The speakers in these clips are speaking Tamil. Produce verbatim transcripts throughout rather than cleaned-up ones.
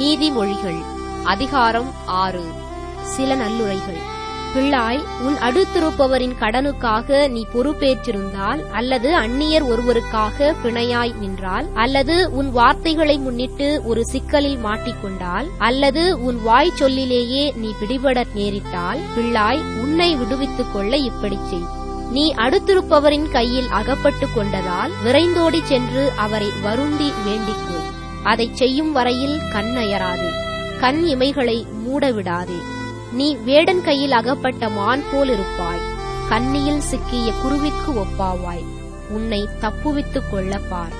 நீதிமொழிகள் அதிகாரம் ஆறு. சில நல்லுரைகள். பிள்ளாய், உன் அடுத்திருப்பவரின் கடனுக்காக நீ பொறுப்பேற்றிருந்தால், அல்லது அந்நியர் ஒருவருக்காக பிணையாய் நின்றால், அல்லது உன் வார்த்தைகளை முன்னிட்டு ஒரு சிக்கலில் மாட்டிக்கொண்டால், அல்லது உன் வாய் சொல்லிலேயே நீ பிடிபட நேரிட்டால், பிள்ளாய், உன்னை விடுவித்துக் கொள்ள இப்படிச் செய். நீ அடுத்திருப்பவரின் கையில் அகப்பட்டுக் கொண்டதால் விரைந்தோடி சென்று அவரை வருந்தி வேண்டிக்கொள். அதைச் செய்யும் வரையில் கண்ணயராதே, கண் இமைகளை மூடவிடாதே. நீ வேடன் கையில் அகப்பட்ட மான் போல் இருப்பாய், கண்ணியில் சிக்கிய குருவிக்கு ஒப்பாவாய். உன்னை தப்புவித்துக் கொள்ள பார்.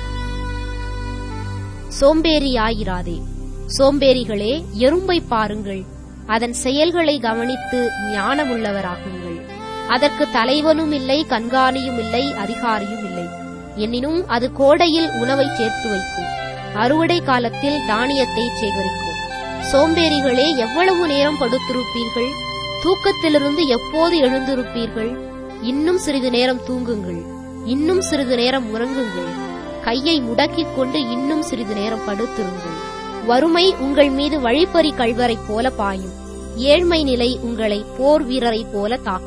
சோம்பேறியாயிராதே. சோம்பேறிகளே, எறும்பை பாருங்கள், அதன் செயல்களை கவனித்து ஞானமுள்ளவராகுங்கள். அதற்கு தலைவனும் இல்லை, கண்காணியும் இல்லை, அதிகாரியும் இல்லை. எனினும் அது கோடையில் உணவை சேர்த்து வைக்கும், அறுவடை காலத்தில் தானியத்தை சேகரிக்கும். சோம்பேறிகளே, எவ்வளவு நேரம் படுத்திருப்பீர்கள்? தூக்கத்திலிருந்து எப்போது எழுந்திருப்பீர்கள்? இன்னும் சிறிது நேரம் தூங்குங்கள், இன்னும் சிறிது நேரம் உறங்குங்கள். கையை முடக்கிக் கொண்டு இன்னும் சிறிது நேரம் படுத்திருங்கள். வறுமை உங்கள் மீது வழிப்பறி கள்வரைப் போல பாயும், ஏழ்மை நிலை உங்களை போர் வீரரைப் போல தாக்கும்.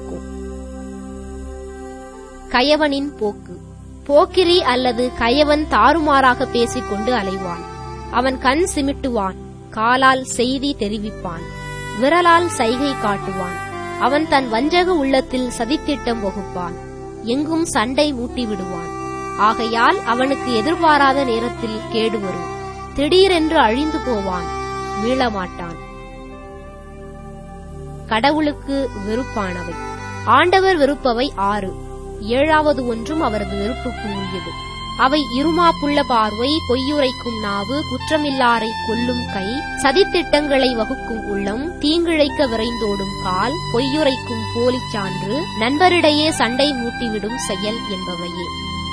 கயவனின் போக்கு. போக்கிரி அல்லது கயவன் தாறுமாறாக பேசிக்கொண்டு அலைவான். அவன் கண் சிமிட்டுவான், காலால் செய்தி தெரிவிப்பான், விரலால் சைகை காட்டுவான். அவன் தன் வஞ்சக உள்ளத்தில் சதித்திட்டம் வகுப்பான், எங்கும் சண்டை மூட்டி விடுவான். ஆகையால் அவனுக்கு எதிர்பாராத நேரத்தில் கேடு வரும். திடீரென்று அழிந்து போவான், மீளமாட்டான். கடவுளுக்கு வெறுப்பானவை. ஆண்டவர் வெறுப்பவை ஆறு. ஏழாவது ஒன்றும் அவரது வெறுப்புக்கு உரியது. அவை இருமாப்புள்ள பார்வை, பொய்யுரைக்கும் நாவு, குற்றமில்லாரை கொல்லும் கை, சதித்திட்டங்களை வகுக்கும் உள்ளம், தீங்கிழைக்க விரைந்தோடும் கால், பொய்யுரைக்கும் போலிச் சான்று, நண்பரிடையே சண்டை மூட்டிவிடும் செயல் என்பவையே.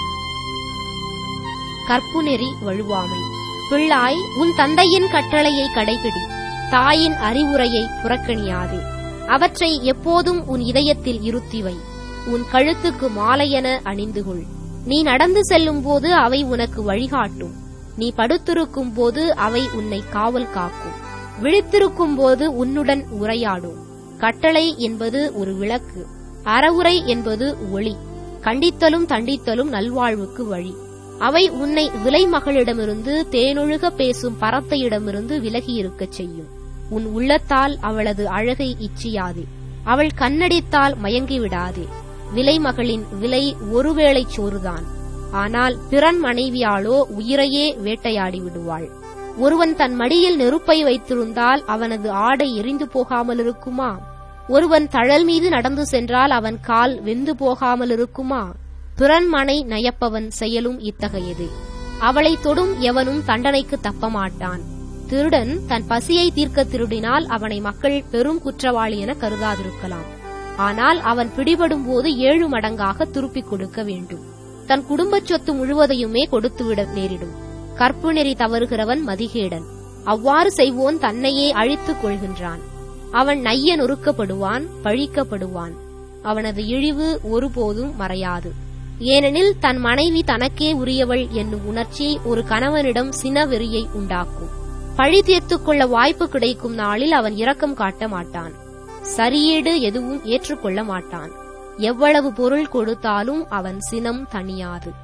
கற்புநெறி வழுவாமை. பிள்ளாய், உன் தந்தையின் கட்டளையை கடைபிடி, தாயின் அறிவுரையை புறக்கணியாதே. அவற்றை எப்போதும் உன் இதயத்தில் இருத்திவை. உன் கழுத்துக்கு மாலையென அணிந்துகொள். நீ நடந்து செல்லும் போது அவை உனக்கு வழிகாட்டும். நீ படுத்திருக்கும் போது அவை உன்னை காவல் காக்கும். விழித்திருக்கும் போது உன்னுடன் உரையாடும். கட்டளை என்பது ஒரு விளக்கு, அறவுரை என்பது ஒளி. கண்டித்தலும் தண்டித்தலும் நல்வாழ்வுக்கு வழி. அவை உன்னை விலைமகளிடமிருந்து, தேனொழுக பேசும் பறத்தையிடமிருந்து விலகியிருக்கச் செய்யும். உன் உள்ளத்தால் அவளது அழகை இச்சியாதே, அவள் கண்ணடித்தால் மயங்கிவிடாதே. விலைமகளின் விலை ஒருவேளை சோறுதான், ஆனால் பிறன் மனைவியாளோ உயிரையே வேட்டையாடி விடுவாள். ஒருவன் தன் மடியில் நெருப்பை வைத்திருந்தால் அவனது ஆடை எரிந்து போகாமல் இருக்குமா? ஒருவன் தழல் மீது நடந்து சென்றால் அவன் கால் வெந்து போகாமல் இருக்குமா? பிறன் மனை நயப்பவன் செயலும் இத்தகையது. அவளை தொடும் எவனும் தண்டனைக்கு தப்பமாட்டான். திருடன் தன் பசியை தீர்க்க திருடினால் அவனை மக்கள் பெரும் குற்றவாளி என கருதாதிருக்கலாம். ஆனால் அவன் பிடிபடும் போது ஏழு மடங்காக திருப்பிக் கொடுக்க வேண்டும். தன் குடும்பச் சொத்து முழுவதையுமே கொடுத்துவிட நேரிடும். கற்பு நெறி தவறுகிறவன் மதிகேடன். அவ்வாறு செய்வோன் தன்னையே அழித்துக் கொள்கின்றான். அவன் நைய நொறுக்கப்படுவான், பழிக்கப்படுவான். அவனது இழிவு ஒருபோதும் மறையாது. ஏனெனில் தன் மனைவி தனக்கே உரியவள் என்னும் உணர்ச்சி ஒரு கணவனிடம் சினவெறியை உண்டாக்கும். பழி தீர்த்துக் கொள்ள வாய்ப்பு கிடைக்கும் நாளில் அவன் இரக்கம் காட்ட மாட்டான். சரியீடு எதுவும் ஏற்றுக்கொள்ள மாட்டான். எவ்வளவு பொருள் கொடுத்தாலும் அவன் சினம் தணியாது.